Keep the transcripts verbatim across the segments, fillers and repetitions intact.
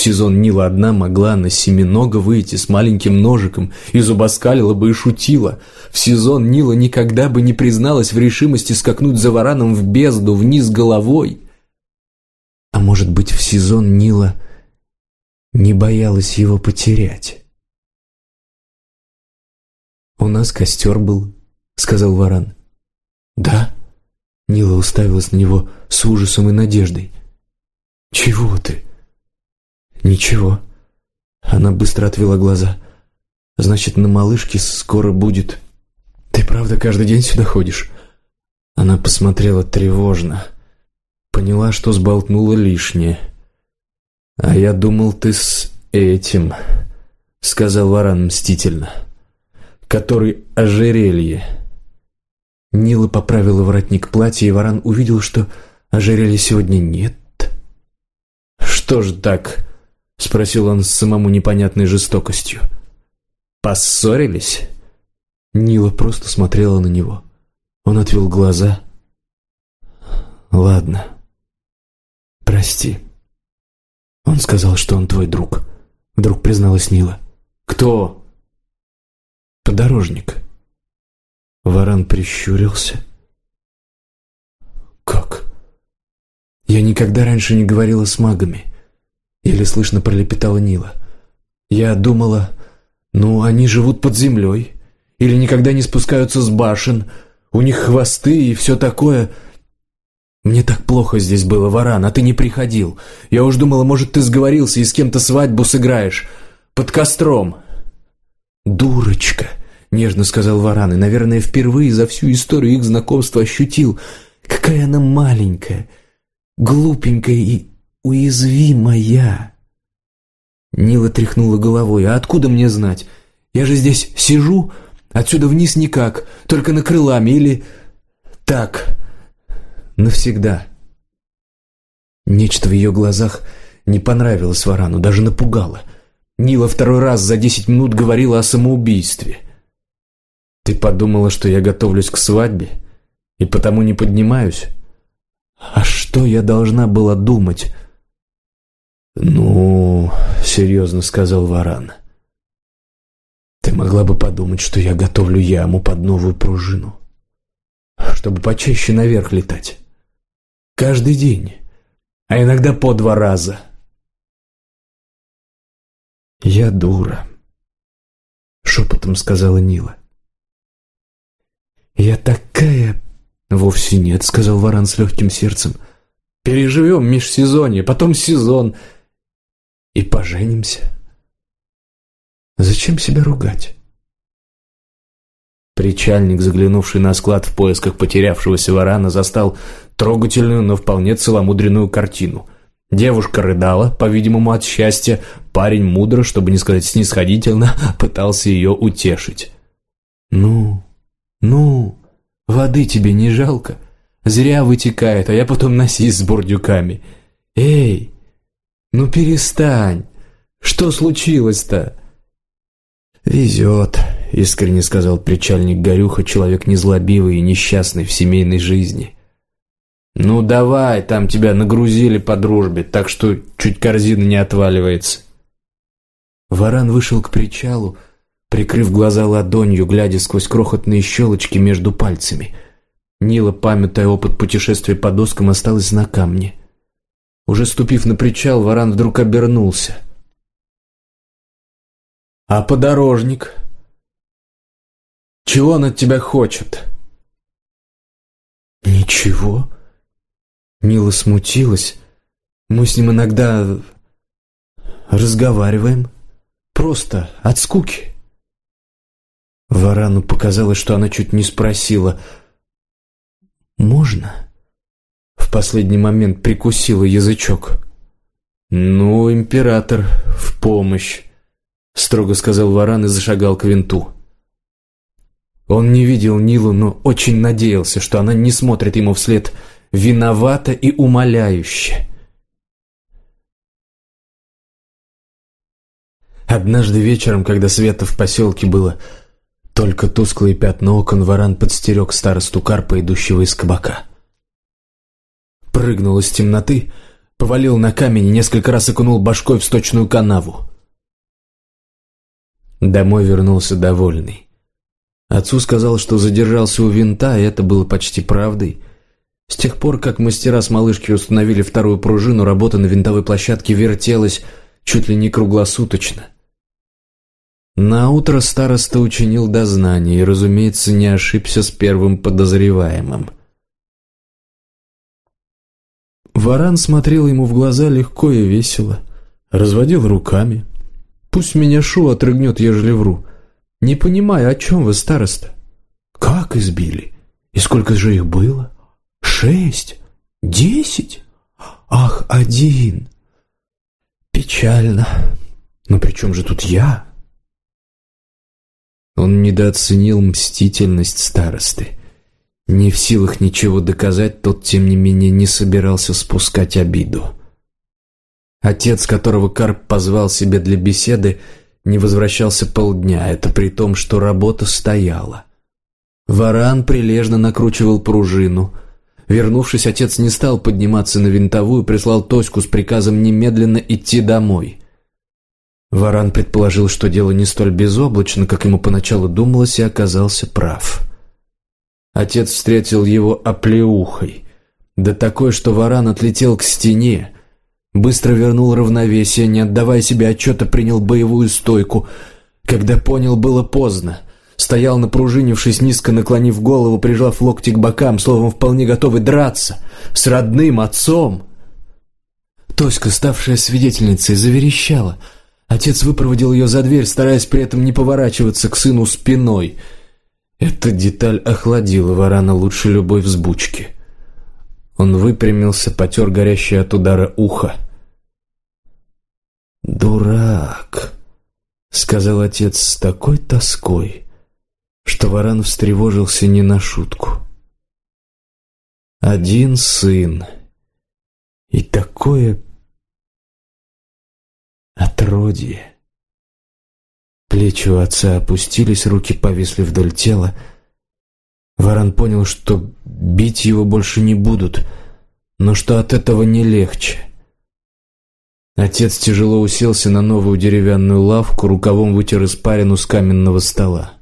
сезон Нила одна могла на семинога выйти с маленьким ножиком и зубоскалила бы и шутила. В сезон Нила никогда бы не призналась в решимости скакнуть за вараном в бездну вниз головой. А может быть, в сезон Нила не боялась его потерять? «У нас костер был», — сказал варан. «Да?» — Нила уставилась на него с ужасом и надеждой. «Чего ты?» «Ничего». Она быстро отвела глаза. «Значит, на малышке скоро будет...» «Ты правда каждый день сюда ходишь?» Она посмотрела тревожно. Поняла, что сболтнула лишнее. «А я думал, ты с этим», — сказал варан мстительно, «который ожерелье». Нила поправила воротник платья, и варан увидел, что ожерелья сегодня нет. «Что ж так?» — спросил он с самому непонятной жестокостью. «Поссорились?» Нила просто смотрела на него. Он отвел глаза. «Ладно. Прости». «Он сказал, что он твой друг», — вдруг призналась Нила. «Кто?» «Подорожник». Варан прищурился. «Как? Я никогда раньше не говорила с магами», — еле слышно пролепетала Нила. «Я думала, ну, они живут под землей, или никогда не спускаются с башен, у них хвосты и все такое. Мне так плохо здесь было, варан, а ты не приходил. Я уж думала, может, ты сговорился и с кем-то свадьбу сыграешь, под костром». «Дурочка», — нежно сказал варан, и, наверное, впервые за всю историю их знакомства ощутил, какая она маленькая, глупенькая и уязвимая. Нила тряхнула головой. «А откуда мне знать? Я же здесь сижу, отсюда вниз никак, только на крылами или так, навсегда». Нечто в ее глазах не понравилось варану, даже напугало. Нила второй раз за десять минут говорила о самоубийстве. «Ты подумала, что я готовлюсь к свадьбе и потому не поднимаюсь? А что я должна была думать?» «Ну, — серьезно сказал варан, — ты могла бы подумать, что я готовлю яму под новую пружину, чтобы почаще наверх летать. Каждый день, а иногда по два раза». «Я дура», — шепотом сказала Нила. «Я такая...» «Вовсе нет», — сказал варан с легким сердцем. «Переживем межсезонье, потом сезон и поженимся. Зачем себя ругать?» Причальник, заглянувший на склад в поисках потерявшегося варана, застал трогательную, но вполне целомудренную картину. Девушка рыдала, по-видимому, от счастья. Парень мудро, чтобы не сказать снисходительно, пытался ее утешить. «Ну, ну, воды тебе не жалко? Зря вытекает, а я потом носись с бурдюками. Эй, ну перестань! Что случилось-то?» «Везет», — искренне сказал причальник Горюха, человек незлобивый и несчастный в семейной жизни. «Ну давай, там тебя нагрузили по дружбе, так что чуть корзина не отваливается». Варан вышел к причалу, прикрыв глаза ладонью, глядя сквозь крохотные щелочки между пальцами. Нила, памятая опыт путешествия по доскам, осталась на камне. Уже ступив на причал, варан вдруг обернулся. «А подорожник? Чего он от тебя хочет?» «Ничего». Нила смутилась. «Мы с ним иногда разговариваем. Просто от скуки». Варану показалось, что она чуть не спросила «Можно?» В последний момент прикусила язычок. «Ну, император, в помощь», — строго сказал варан и зашагал к винту. Он не видел Нилу, но очень надеялся, что она не смотрит ему вслед виновато и умоляюще. Однажды вечером, когда света в поселке было только тусклые пятна окон, варан подстерег старосту Карпа, идущего из кабака. Прыгнул из темноты, Повалил на камень и несколько раз окунул башкой в сточную канаву. Домой вернулся довольный. Отцу сказал, что задержался у винта, и это было почти правдой. С тех пор, как мастера с малышки установили вторую пружину, работа на винтовой площадке вертелась чуть ли не круглосуточно. Наутро староста учинил дознание и, разумеется, не ошибся с первым подозреваемым. Варан смотрел ему в глаза легко и весело, разводил руками. «Пусть меня Шу отрыгнет, ежели вру. Не понимаю, о чем вы, староста?» «Как избили? И сколько же их было? Шесть? Десять? Ах, один! Печально. Но при чем же тут я?» Он недооценил мстительность старосты. Не в силах ничего доказать, тот, тем не менее, не собирался спускать обиду. Отец, которого Карп позвал себе для беседы, не возвращался полдня, это при том, что работа стояла. Варан прилежно накручивал пружину. Вернувшись, отец не стал подниматься на винтовую, прислал Тоську с приказом немедленно идти домой. Варан предположил, что дело не столь безоблачно, как ему поначалу думалось, и оказался прав. Отец встретил его оплеухой, да такой, что Варан отлетел к стене, быстро вернул равновесие, не отдавая себе отчета, принял боевую стойку. Когда понял, было поздно. Стоял напружинившись, низко наклонив голову, прижав локти к бокам, словом, вполне готовый драться с родным отцом. Тоська, ставшая свидетельницей, заверещала. Отец выпроводил ее за дверь, стараясь при этом не поворачиваться к сыну спиной. Эта деталь охладила Варана лучше любой взбучки. Он выпрямился, потер горящее от удара ухо. «Дурак», — сказал отец с такой тоской, что Варан встревожился не на шутку. Один сын и такое отродье. Плечи у отца опустились, руки повисли вдоль тела. Варан понял, что бить его больше не будут, но что от этого не легче. Отец тяжело уселся на новую деревянную лавку, рукавом вытер испарину с каменного стола.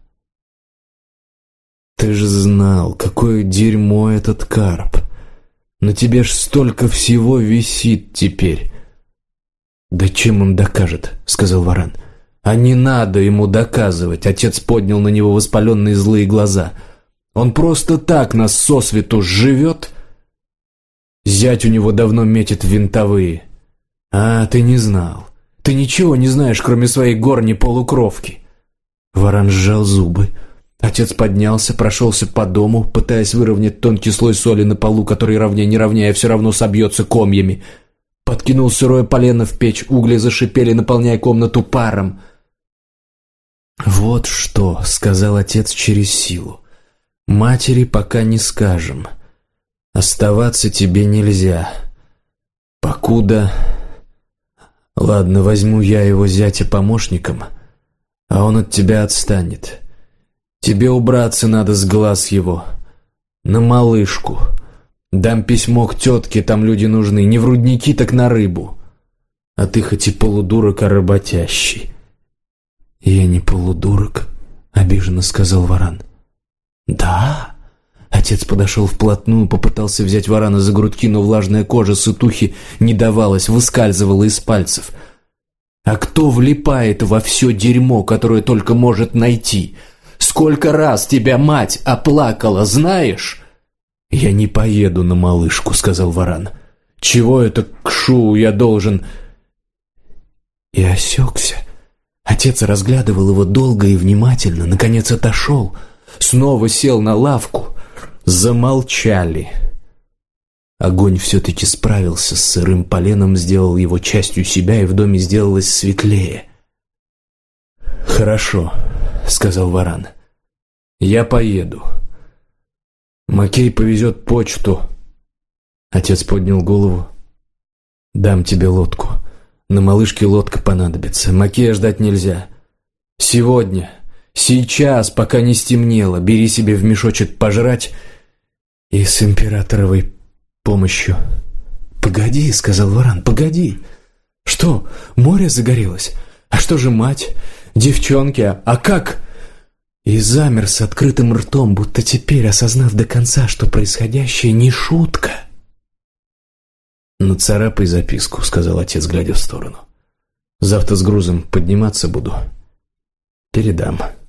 «Ты же знал, какое дерьмо этот Карп! На тебе ж столько всего висит теперь!» «Да чем он докажет?» — сказал Варан. «А не надо ему доказывать!» — отец поднял на него воспаленные злые глаза. «Он просто так нас сосвету живет. Зять у него давно метит в винтовые. А, ты не знал. Ты ничего не знаешь, кроме своей горней полукровки». Варан сжал зубы. Отец поднялся, прошелся по дому, пытаясь выровнять тонкий слой соли на полу, который, равняя не равняя, все равно собьется комьями. Подкинул сырое полено в печь, угли зашипели, наполняя комнату паром. «Вот что», — сказал отец через силу, — «матери пока не скажем. Оставаться тебе нельзя. Покуда... Ладно, возьму я его зятя помощником, а он от тебя отстанет. Тебе убраться надо с глаз его. На малышку. Дам письмо к тетке, там люди нужны. Не в рудники, так на рыбу. А ты хоть и полудурок, а работящий». «Я не полудурок», — обиженно сказал Варан. «Да?» Отец подошел вплотную, попытался взять Варана за грудки, но влажная кожа сытухи не давалась, выскальзывала из пальцев. «А кто влипает во все дерьмо, которое только может найти? Сколько раз тебя мать оплакала, знаешь?» «Я не поеду на малышку», — сказал Варан. «Чего это к Шу я должен...» И осекся. Отец разглядывал его долго и внимательно, наконец отошел, снова сел на лавку. Замолчали. Огонь все-таки справился с сырым поленом, сделал его частью себя, и в доме сделалось светлее. «Хорошо», — сказал Варан. «Я поеду. Макей повезет почту». Отец поднял голову. «Дам тебе лодку. На малышке лодка понадобится. Макея ждать нельзя. Сегодня, сейчас, пока не стемнело, бери себе в мешочек пожрать и с императоровой помощью «Погоди», — сказал Варан, — «погоди. Что, море загорелось? А что же мать? Девчонки, а как?» И замер с открытым ртом, будто теперь, осознав до конца, что происходящее не шутка. «Нацарапай записку», — сказал отец, глядя в сторону. «Завтра с грузом подниматься буду. Передам».